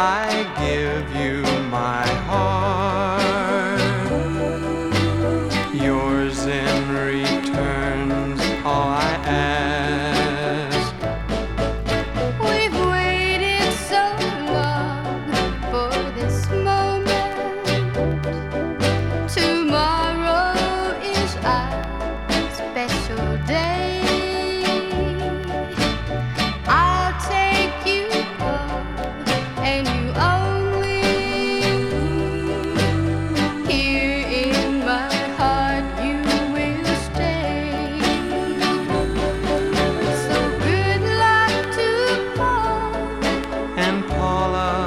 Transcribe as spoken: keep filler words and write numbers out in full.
I give you my heart. Yours in return's all I ask. We've waited so long for this moment. Tomorrow is our special day. I'll take you home, and you only. Here in my heart you will stay. So good luck to Paul And Paula,